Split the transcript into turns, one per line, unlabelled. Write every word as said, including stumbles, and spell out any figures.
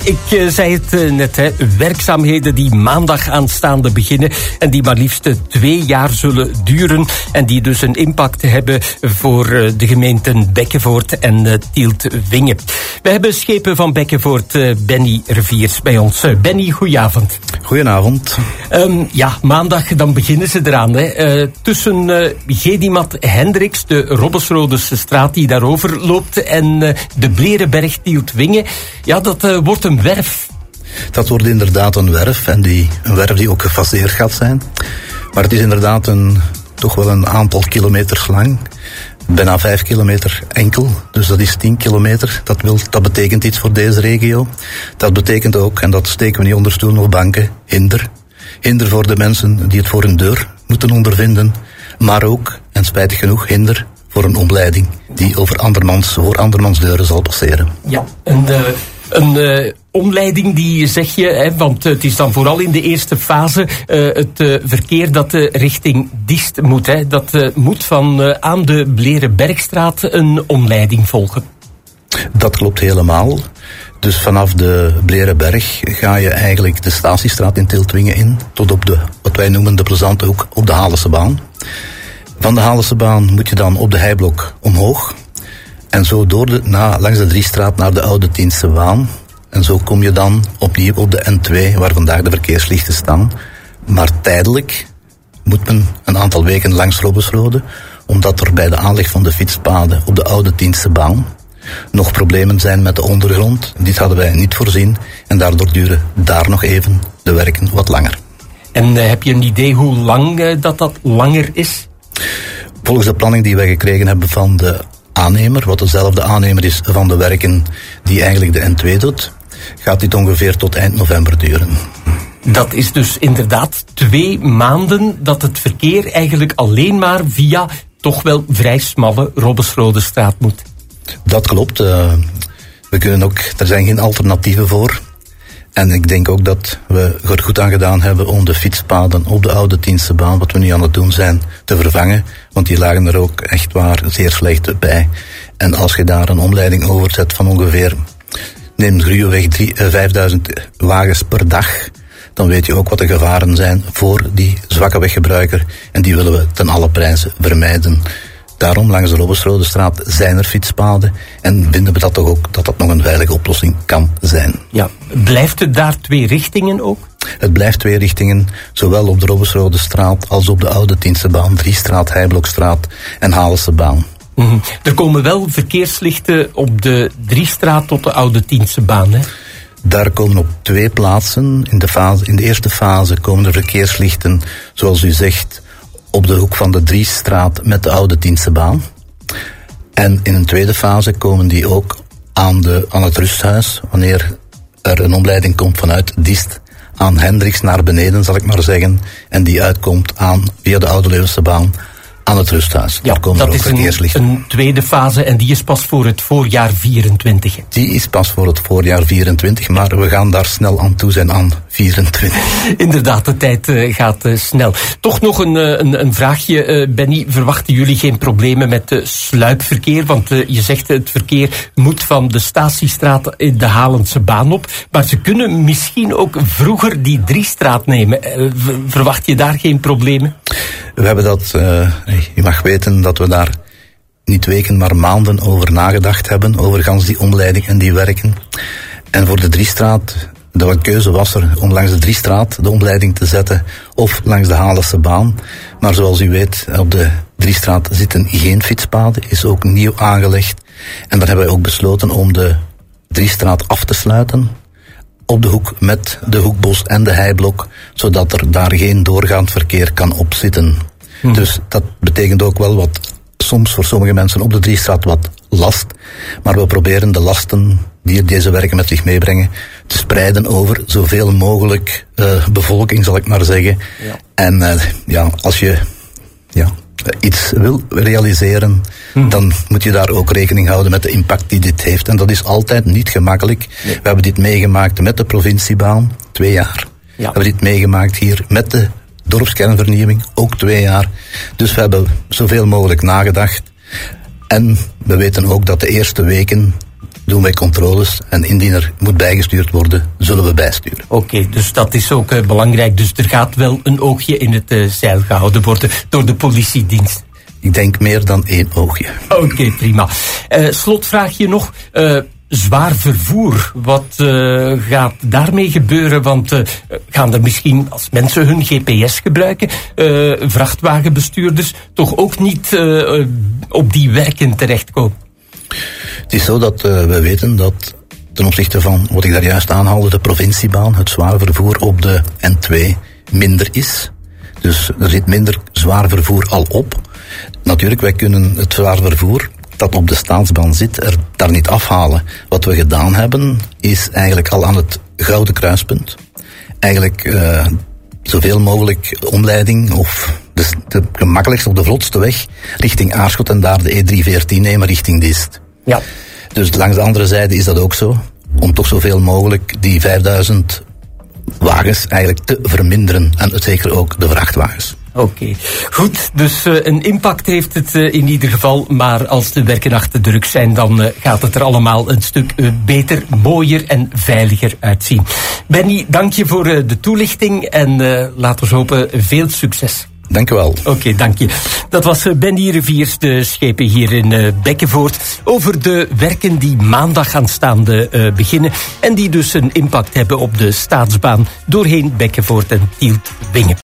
ik uh, zei het uh, net, hè, werkzaamheden die maandag aanstaande beginnen en die maar liefst twee jaar zullen duren en die dus een impact hebben voor uh, de gemeenten Bekkenvoort en uh, Tielt-Wingen. We hebben schepen van Bekkenvoort, uh, Benny Reviers bij ons. Uh, Benny, goedenavond.
Goedenavond.
Um, ja, maandag dan beginnen ze eraan. Hè. Uh, tussen uh, Gedimat Hendricks, de Robbesrodese straat die daarover loopt, en uh, de Blerenberg Tielt-Wingen. Ja, dat uh, wordt een werf.
Dat wordt inderdaad een werf. En die, een werf die ook gefaseerd gaat zijn. Maar het is inderdaad een, toch wel een aantal kilometers lang. Bijna vijf kilometer enkel. Dus dat is tien kilometer. Dat, wil, dat betekent iets voor deze regio. Dat betekent ook, en dat steken we niet onder stoelen of banken, hinder. Hinder voor de mensen die het voor hun deur moeten ondervinden. Maar ook, en spijtig genoeg, hinder voor een omleiding die over andermans, voor andermans deuren zal passeren.
Ja, een, uh, een uh, omleiding die zeg je, hè, want het is dan vooral in de eerste fase uh, het uh, verkeer dat uh, richting Diest moet. Hè, dat uh, moet van uh, aan de Blerenbergstraat een omleiding volgen.
Dat klopt helemaal. Dus vanaf de Blerenberg ga je eigenlijk de Statiestraat in Tielt-Wingen in, tot op de, wat wij noemen de plezante hoek, op de Halensebaan. Van de Halensebaan moet je dan op de Heiblok omhoog. En zo door de, na, langs de Driestraat naar de Oude Tiensebaan. En zo kom je dan opnieuw op de N twee, waar vandaag de verkeerslichten staan. Maar tijdelijk moet men een aantal weken langs Robbesrode, omdat er bij de aanleg van de fietspaden op de Oude Tiensebaan nog problemen zijn met de ondergrond. Dit hadden wij niet voorzien en daardoor duren daar nog even de werken wat langer.
En uh, heb je een idee hoe lang uh, dat dat langer is?
Volgens de planning die wij gekregen hebben van de aannemer, wat dezelfde aannemer is van de werken die eigenlijk de N twee doet, gaat dit ongeveer tot eind november duren.
Dat is dus inderdaad twee maanden dat het verkeer eigenlijk alleen maar via toch wel vrij smalle Robbesrodestraat moet.
Dat klopt. Uh, we kunnen ook, er zijn geen alternatieven voor. En ik denk ook dat we er goed aan gedaan hebben om de fietspaden op de Oude Tiensebaan, wat we nu aan het doen zijn, te vervangen. Want die lagen er ook echt waar zeer slecht bij. En als je daar een omleiding over zet van ongeveer, neem ruwweg vijfduizend wagens per dag, dan weet je ook wat de gevaren zijn voor die zwakke weggebruiker. En die willen we ten alle prijzen vermijden. Daarom, langs de Robbesrodestraat zijn er fietspaden en vinden we dat toch ook dat dat nog een veilige oplossing kan zijn.
Ja, blijft het daar twee richtingen ook?
Het blijft twee richtingen, zowel op de Robbesrodestraat als op de Oude Tiensebaan, Driestraat, Heiblokstraat en Halensebaan.
Mm-hmm. Er komen wel verkeerslichten op de Driestraat tot de Oude Tiensebaan, hè?
Daar komen op twee plaatsen, in de, fase, in de eerste fase komen er verkeerslichten, zoals u zegt, op de hoek van de Driestraat met de Oude Tiensebaan. En in een tweede fase komen die ook aan, de, aan het rusthuis, wanneer er een omleiding komt vanuit Diest aan Hendricks naar beneden, zal ik maar zeggen, en die uitkomt aan via de Oude Leeuwensebaan aan het rusthuis.
Ja,
komen
dat
er ook
is een, een tweede fase en die is pas voor het voorjaar vierentwintig.
Die is pas voor het voorjaar vierentwintig, maar we gaan daar snel aan toe zijn aan vierentwintig.
Inderdaad, de tijd uh, gaat uh, snel. Toch nog een, uh, een, een vraagje, uh, Benny. Verwachten jullie geen problemen met uh, sluipverkeer? Want uh, je zegt het verkeer moet van de Statiestraat in de Halense baan op. Maar ze kunnen misschien ook vroeger die Driestraat nemen. Uh, verwacht je daar geen problemen?
We hebben dat, uh, je mag weten dat we daar niet weken, maar maanden over nagedacht hebben, over gans die omleiding en die werken. En voor de Driestraat, de keuze was er om langs de Driestraat de omleiding te zetten of langs de Halense baan. Maar zoals u weet, op de Driestraat zitten geen fietspaden, is ook nieuw aangelegd. En daar hebben wij ook besloten om de Driestraat af te sluiten op de hoek met de Hoekbos en de Heiblok, zodat er daar geen doorgaand verkeer kan opzitten. Hm. Dus dat betekent ook wel wat, soms voor sommige mensen op de Driestraat wat last, maar we proberen de lasten die deze werken met zich meebrengen te spreiden over zoveel mogelijk uh, bevolking, zal ik maar zeggen. Ja. En uh, ja, als je ja, iets wil realiseren, hm. dan moet je daar ook rekening houden met de impact die dit heeft. En dat is altijd niet gemakkelijk. Nee. We hebben dit meegemaakt met de provinciebaan, twee jaar. Ja. We hebben dit meegemaakt hier met de dorpskernvernieuwing, ook twee jaar. Dus we hebben zoveel mogelijk nagedacht. En we weten ook dat de eerste weken doen wij controles en indien er moet bijgestuurd worden, zullen we bijsturen.
Oké, okay, dus dat is ook uh, belangrijk. Dus er gaat wel een oogje in het uh, zeil gehouden worden door de politiedienst.
Ik denk meer dan één oogje.
Oké, okay, prima. Uh, slotvraagje nog. Uh, Zwaar vervoer, wat uh, gaat daarmee gebeuren? Want uh, gaan er misschien, als mensen hun G P S gebruiken, uh, vrachtwagenbestuurders toch ook niet uh, op die werken terechtkomen?
Het is zo dat uh, we weten dat ten opzichte van wat ik daar juist aanhaalde, de provinciebaan, het zwaar vervoer op de N twee minder is. Dus er zit minder zwaar vervoer al op. Natuurlijk, wij kunnen het zwaar vervoer dat op de staatsbaan zit, er daar niet afhalen. Wat we gedaan hebben, is eigenlijk al aan het Gouden Kruispunt eigenlijk uh, zoveel mogelijk omleiding of de, de gemakkelijkste of de vlotste weg richting Aarschot en daar de E drie veertien nemen richting Diest.
Ja.
Dus langs de andere zijde is dat ook zo, om toch zoveel mogelijk die vijfduizend wagens eigenlijk te verminderen en zeker ook de vrachtwagens.
Oké, okay. Goed. Dus uh, een impact heeft het uh, in ieder geval. Maar als de werken achter de rug zijn, dan uh, gaat het er allemaal een stuk uh, beter, mooier en veiliger uitzien. Benny, dank je voor uh, de toelichting en uh, laten we hopen veel succes.
Dank u wel.
Oké, okay, dank je. Dat was uh, Benny Riviers, de schepen hier in uh, Bekkenvoort, over de werken die maandag aanstaande uh, beginnen en die dus een impact hebben op de staatsbaan doorheen Bekkenvoort en Tielt-Wingen.